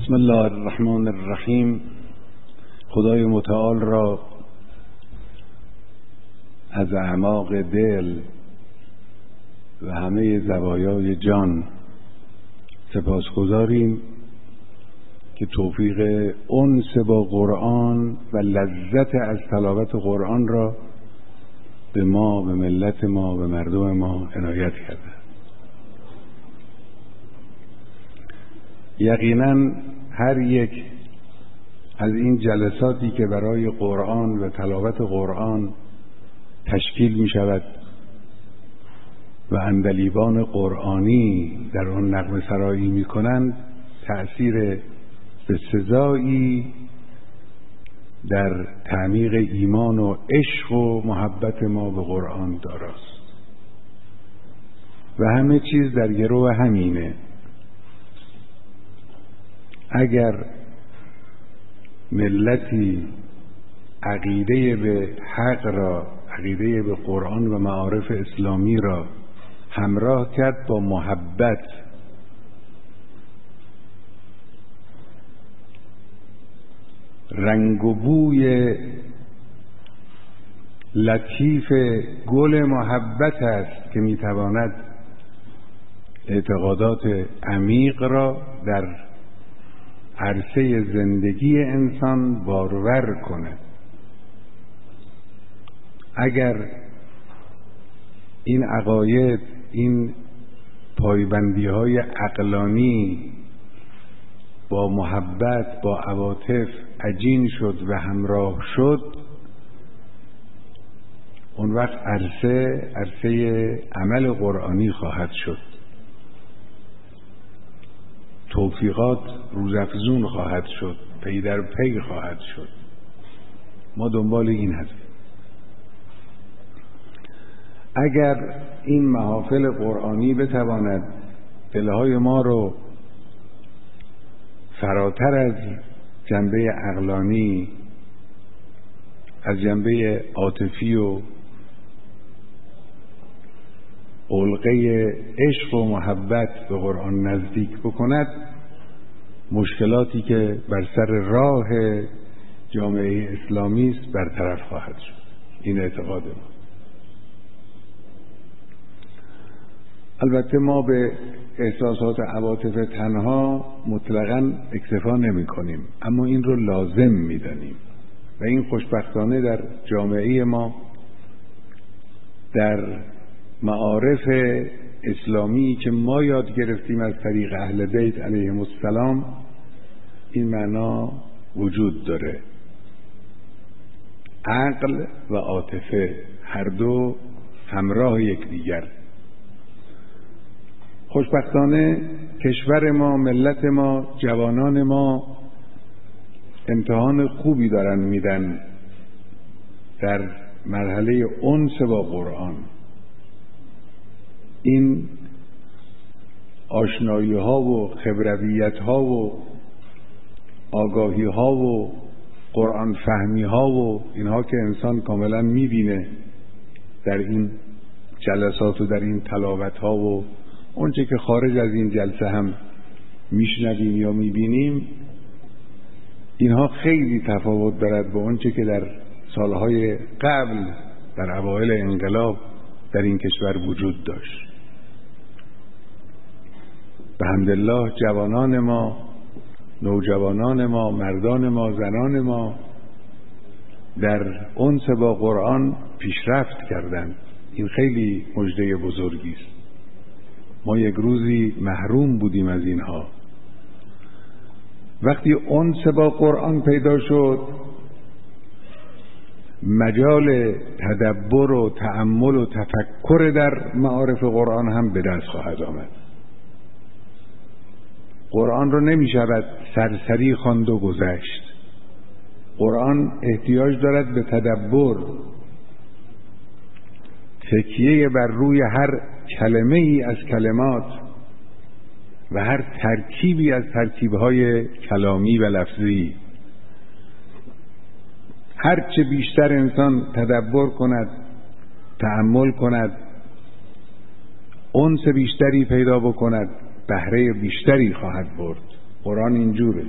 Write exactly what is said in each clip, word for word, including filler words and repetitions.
بسم الله الرحمن الرحیم. خدای متعال را از اعماق دل و همه زوایای جان سپاسگزاریم که توفیق انس با قرآن و لذت از تلاوت قرآن را به ما، به ملت ما، به مردم ما عنایت کرده. یقینا هر یک از این جلساتی که برای قرآن و تلاوت قرآن تشکیل می شود و عندلیبان قرآنی در آن نغمه سرایی می کنند تأثیر بسزایی در تعمیق ایمان و عشق و محبت ما به قرآن داراست و همه چیز در گرو همینه. اگر ملتی عقیده به حق را، عقیده به قرآن و معارف اسلامی را همراه کرد با محبت، رنگ و بوی لطیف گل محبت است که میتواند اعتقادات عمیق را در عرصه زندگی انسان بارور کند. اگر این عقاید، این پایبندی های عقلانی با محبت، با عواطف عجین شد و همراه شد، اون وقت عرصه عرصه عمل قرآنی خواهد شد، توفیقات روزافزون خواهد شد، پی در پی خواهد شد. ما دنبال این هستیم. اگر این محافل قرآنی بتواند دلهای ما رو فراتر از جنبه عقلانی، از جنبه عاطفی و علقه عشق و محبت به قرآن نزدیک بکند، مشکلاتی که بر سر راه جامعه اسلامی است برطرف خواهد شد. این اعتقاد ما. البته ما به احساسات عواطف تنها مطلقاً اکتفا نمی کنیم، اما این رو لازم می دانیم و این خوشبختانه در جامعه ما، در معارف اسلامی که ما یاد گرفتیم از طریق اهل بیت علیهم السلام، این معنا وجود داره. عقل و عاطفه هر دو همراه یکدیگر. خوشبختانه کشور ما، ملت ما، جوانان ما امتحان خوبی دارن میدن در مرحله انس با قرآن. این آشنایی ها و خبرویت ها و آگاهی ها و قرآن فهمی ها و اینها که انسان کاملا میبینه در این جلسات و در این تلاوت ها و اونچه که خارج از این جلسه هم میشنویم یا میبینیم، اینها خیلی تفاوت دارد با اونچه که در سالهای قبل در اوایل انقلاب در این کشور وجود داشت. به حمدالله جوانان ما، نوجوانان ما، مردان ما، زنان ما در انس با قرآن پیشرفت کردند. این خیلی مژده بزرگی است. ما یک روزی محروم بودیم از اینها. وقتی انس با قرآن پیدا شد، مجال تدبر و تأمل و تفکر در معارف قرآن هم به دست خواهد آمد. قرآن رو نمی شود سرسری خواند و گذشت. قرآن احتیاج دارد به تدبر، تکیه بر روی هر کلمه ای از کلمات و هر ترکیبی از ترکیبهای کلامی و لفظی. هر چه بیشتر انسان تدبر کند، تأمل کند، انس بیشتری پیدا بکند، بهره بیشتری خواهد برد. قرآن اینجوره.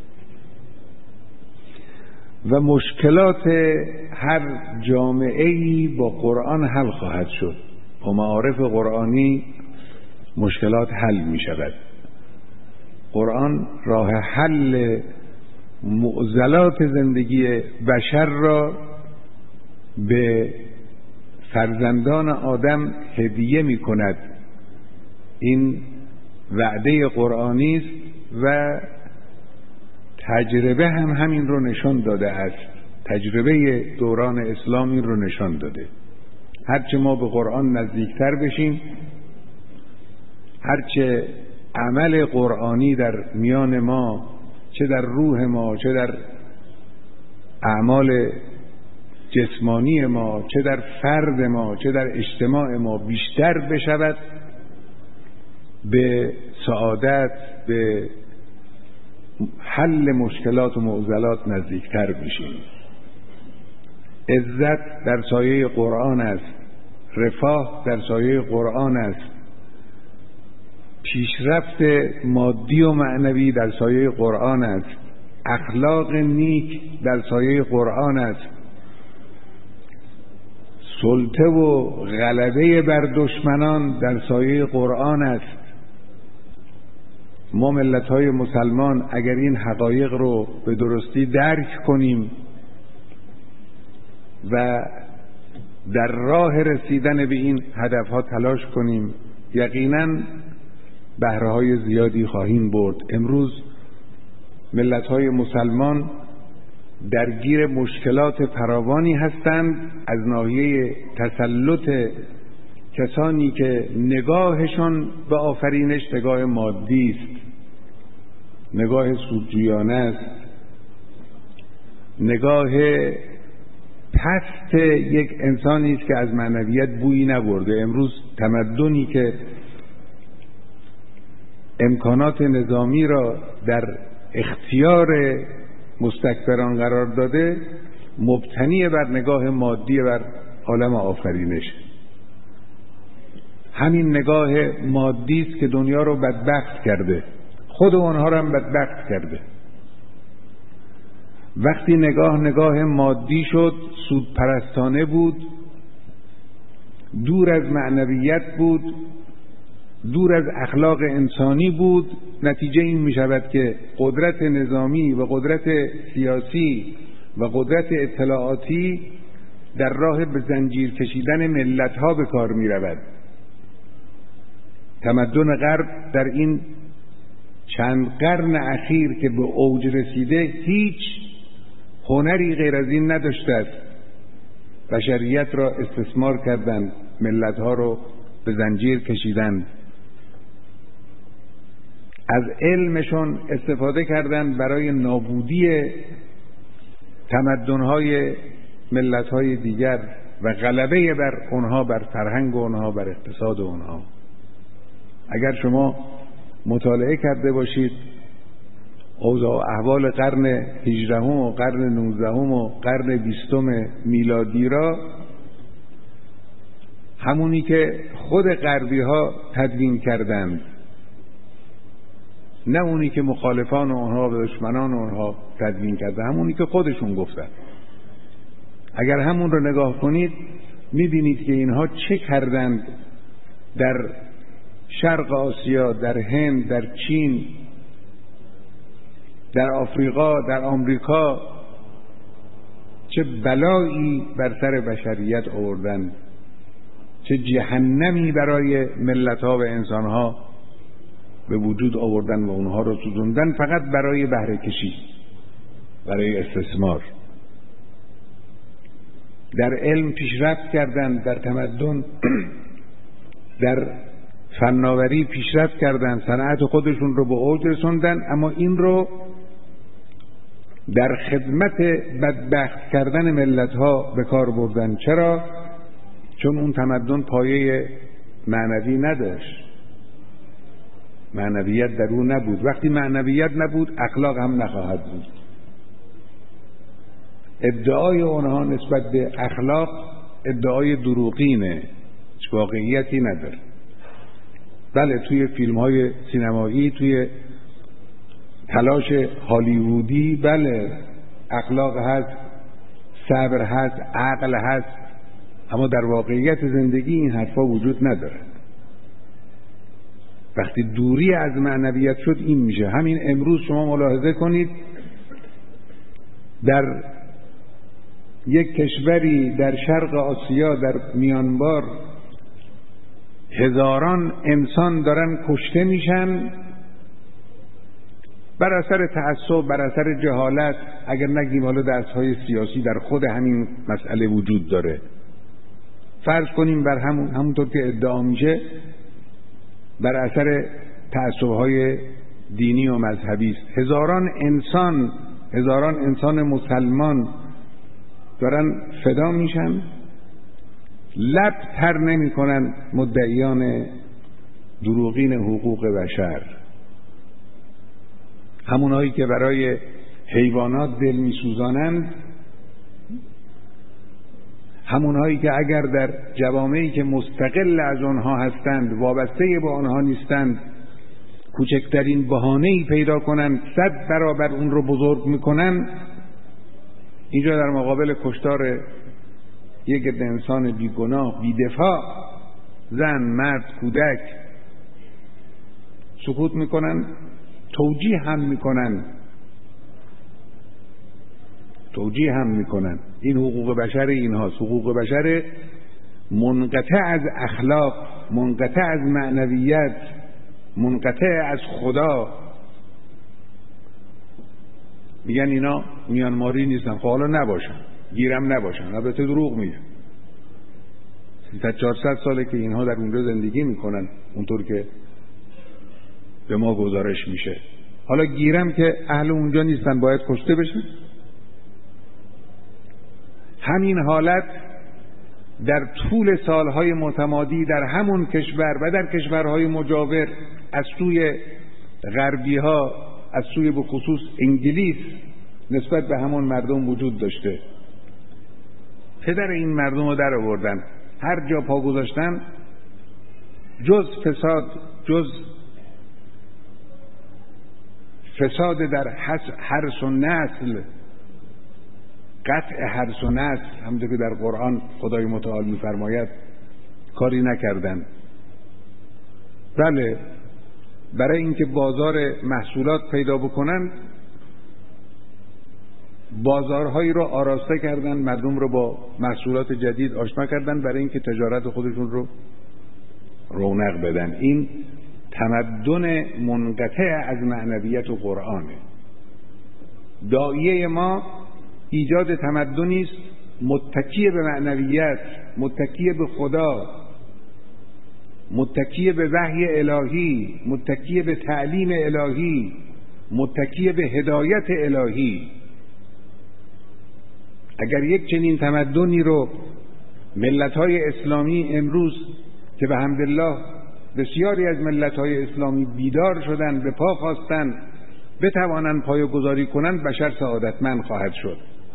و مشکلات هر جامعه‌ای با قرآن حل خواهد شد. با معارف قرآنی مشکلات حل می شود. قرآن راه حل معضلات زندگی بشر را به فرزندان آدم هدیه می کند. این وعده قرآنی است و تجربه هم همین رو نشان داده است. تجربه دوران اسلام این رو نشان داده. هرچه ما به قرآن نزدیکتر بشیم، هرچه عمل قرآنی در میان ما، چه در روح ما، چه در اعمال جسمانی ما، چه در فرد ما، چه در اجتماع ما بیشتر بشود، به سعادت، به حل مشکلات و معضلات نزدیکتر بشیم. عزت در سایه قرآن است، رفاه در سایه قرآن است، پیشرفت مادی و معنوی در سایه قرآن است، اخلاق نیک در سایه قرآن است، سلطه و غلبه بر دشمنان در سایه قرآن است. ما ملت‌های مسلمان اگر این حقایق رو به درستی درک کنیم و در راه رسیدن به این هدفها تلاش کنیم، یقیناً بهره‌های زیادی خواهیم برد. امروز ملت‌های مسلمان درگیر مشکلات فراوانی هستند از ناحیه تسلط کسانی که نگاهشان به آفرینش نگاه مادی است، نگاه سودجویانه است، نگاه پست یک انسانی است که از معنویت بویی نبرده. امروز تمدنی که امکانات نظامی را در اختیار مستکبران قرار داده، مبتنی بر نگاه مادی بر عالم آفرینش. همین نگاه مادی است که دنیا رو بدبخت کرده، خود اونها رو هم بدبخت کرده. وقتی نگاه نگاه مادی شد، سودپرستانه بود، دور از معنویت بود، دور از اخلاق انسانی بود، نتیجه این می شود که قدرت نظامی و قدرت سیاسی و قدرت اطلاعاتی در راه به زنجیر کشیدن ملت ها به کار می رود. تمدن غرب در این چند قرن اخیر که به اوج رسیده هیچ هنری غیر از این نداشته است. بشریت را استثمار کردند، ملت ها رو به زنجیر کشیدند، از علمشون استفاده کردند برای نابودی تمدن‌های ملت‌های دیگر و غلبه بر اونها، بر فرهنگ اونها، بر اقتصاد اونها. اگر شما مطالعه کرده باشید اوضاع و احوال قرن هجدهم و قرن نوزدهم و قرن بیستم میلادی را، همونی که خود غربی ها تدوین کردند، نه اونی که مخالفان اونها و دشمنان اونها تدوین کرده، همونی که خودشون گفتن. اگر همون رو نگاه کنید میبینید که اینها چه کردند در شرق آسیا، در هند، در چین، در آفریقا، در آمریکا، چه بلایی بر سر بشریت آوردند، چه جهنمی برای ملت‌ها و انسان‌ها به وجود آوردن و اونها رو سوزوندن فقط برای بهره کشی، برای استثمار. در علم پیشرفت کردند، در تمدن در فناوری پیشرفت کردند، صنعت خودشون رو به اوج رسوندن، اما این رو در خدمت بدبخت کردن ملت‌ها به کار بردن. چرا؟ چون اون تمدن پایه معنوی نداشت، معنویت در اون نبود. وقتی معنویت نبود، اخلاق هم نخواهد بود. ادعای اونها نسبت به اخلاق ادعای دروغینه، هیچ واقعیتی نداره. بله، توی فیلم‌های سینمایی، توی تلاش هالیوودی بله، اخلاق هست، صبر هست، عقل هست، اما در واقعیت زندگی این حرفا وجود نداره. وقتی دوری از معنویت شد این میشه. همین امروز شما ملاحظه کنید در یک کشوری در شرق آسیا، در میانمار، هزاران انسان دارن کشته میشن بر اثر تعصب، بر اثر جهالت، اگر نگیم حالا دستهای سیاسی در خود همین مسئله وجود داره. فرض کنیم بر همون همونطور که ادعا میشه بر اثر تعصب‌های دینی و مذهبی است. هزاران انسان هزاران انسان مسلمان دارن فدا میشن، لب تر نمی کنن مدعیان دروغین حقوق بشر، همونهایی که برای حیوانات دل می سوزانند، همونهایی که اگر در جوامعی که مستقل از آنها هستند، وابسته به آنها نیستند، کوچکترین بهانه‌ای پیدا کنند صد برابر اون رو بزرگ میکنن. اینجا در مقابل کشتار یک عده انسان بیگناه، بی‌دفاع، زن، مرد، کودک، سکوت میکنن، توجیه هم میکنن توجیه هم میکنن این حقوق بشر اینهاست. حقوق بشر منقطع از اخلاق، منقطع از معنویت، منقطع از خدا. میگن اینا میانماری نیستن. خب حالا نباشن، گیرم نباشن، البته دروغ میگن. سیصد چهارصد ساله که اینها در اونجا زندگی میکنن اونطور که به ما گزارش میشه. حالا گیرم که اهل اونجا نیستن باید کشته بشن. همین حالت در طول سالهای متمادی در همون کشور و در کشورهای مجاور از سوی غربی ها، از سوی به خصوص انگلیس، نسبت به همون مردم وجود داشته. پدر این مردم رو در آوردن، هر جا پا گذاشتن جز فساد، جز فساد در حرث و نسل، قطع حرث و نسل، همونطور که در قرآن خدای متعال می‌فرماید، کاری نکردن. بله، برای اینکه بازار محصولات پیدا بکنن بازارهایی رو آراسته کردن، مردم رو با محصولات جدید آشنا کردن برای اینکه تجارت خودشون رو رونق بدن. این تمدن منقطع از معنویت و قرآنه. داعیه ما ایجاد تمدنی است متکی به معنویت، متکی به خدا، متکی به وحی الهی، متکی به تعلیم الهی، متکی به هدایت الهی. اگر یک چنین تمدنی رو ملت‌های اسلامی امروز که به حمدالله بسیاری از ملت‌های اسلامی بیدار شدن، به پا خواستن، بتوانند پایه‌گذاری کنند، بشر سعادتمند خواهد شد.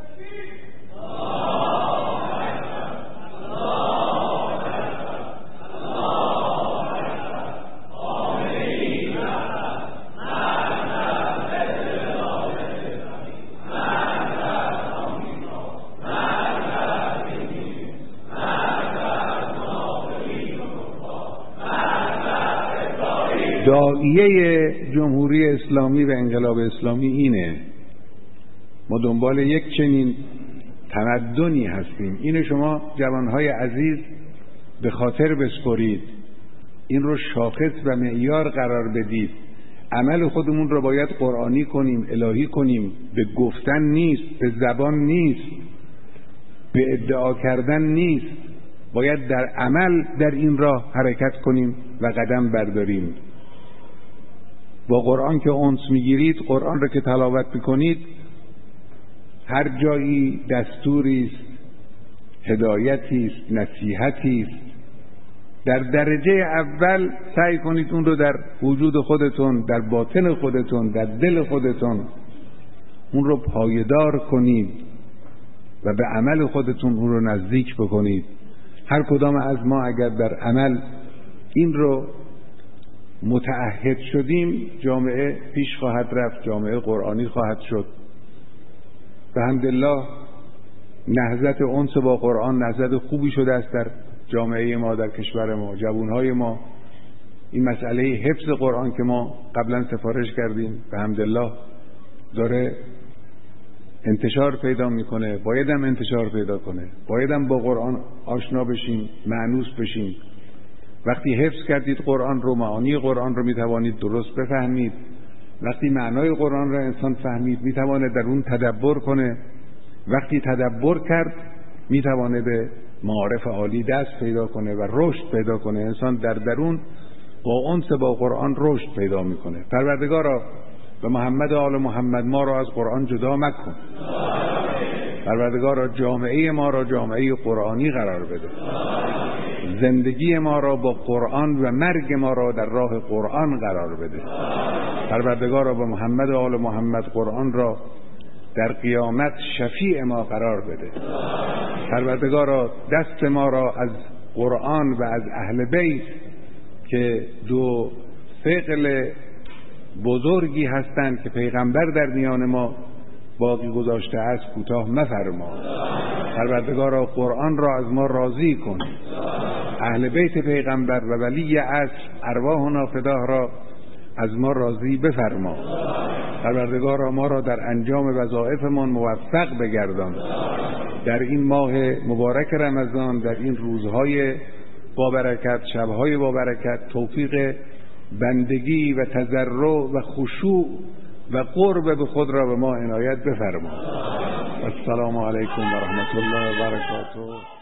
داعیه جمهوری اسلامی و انقلاب اسلامی اینه. ما دنبال یک چنین تمدنی هستیم. اینو شما جوانهای عزیز به خاطر بسپرید، این رو شاخص و معیار قرار بدید. عمل خودمون رو باید قرآنی کنیم، الهی کنیم. به گفتن نیست، به زبان نیست، به ادعا کردن نیست. باید در عمل در این راه حرکت کنیم و قدم برداریم. با قرآن که انس میگیرید، قرآن رو که تلاوت میکنید، هر جایی دستوری است، هدایتی است، نصیحتی است. در درجه اول سعی کنید اون رو در وجود خودتون، در باطن خودتون، در دل خودتون اون رو پایدار کنید و به عمل خودتون اون رو نزدیک بکنید. هر کدام از ما اگر در عمل این رو متعهد شدیم جامعه پیش خواهد رفت، جامعه قرآنی خواهد شد. به حمدالله نهضت انس با قرآن نهضت خوبی شده است در جامعه ما، در کشور ما. جوانهای ما این مسئله حفظ قرآن که ما قبلا سفارش کردیم به حمدالله داره انتشار پیدا میکنه. بایدم انتشار پیدا کنه، بایدم با قرآن آشنا بشیم، مانوس بشیم. وقتی حفظ کردید قرآن رو، معانی قرآن رو میتوانید درست بفهمید. وقتی معنای قرآن را انسان فهمید میتواند در اون تدبر کنه. وقتی تدبر کرد میتواند به معارف عالی دست پیدا کنه و رشد پیدا کنه. انسان در درون با انس با قرآن رشد پیدا میکنه. پروردگارا به محمد و آل محمد ما را از قرآن جدا مکن. پروردگارا جامعه ما را جامعه قرآنی قرار بده. زندگی ما را با قرآن و مرگ ما را در راه قرآن قرار بده. پروردگارا به محمد و آل محمد قرآن را در قیامت شفیع ما قرار بده. پروردگارا دست ما را از قرآن و از اهل بیت که دو ثقل بزرگی هستند که پیغمبر در میان ما باقی گذاشته است کوتاه مفرما. پروردگارا قرآن را از ما راضی کن. اهل بیت پیغمبر و ولی عصر ارواح و نافداه را از ما راضی بفرما. پروردگارا ما را در انجام وظایفمان موفق بگردان. در این ماه مبارک رمضان، در این روزهای با برکت، شبهای با برکت، توفیق بندگی و تضرع و خشوع و قرب به خود را به ما عنایت بفرما. السلام علیکم و رحمت الله و برکاته.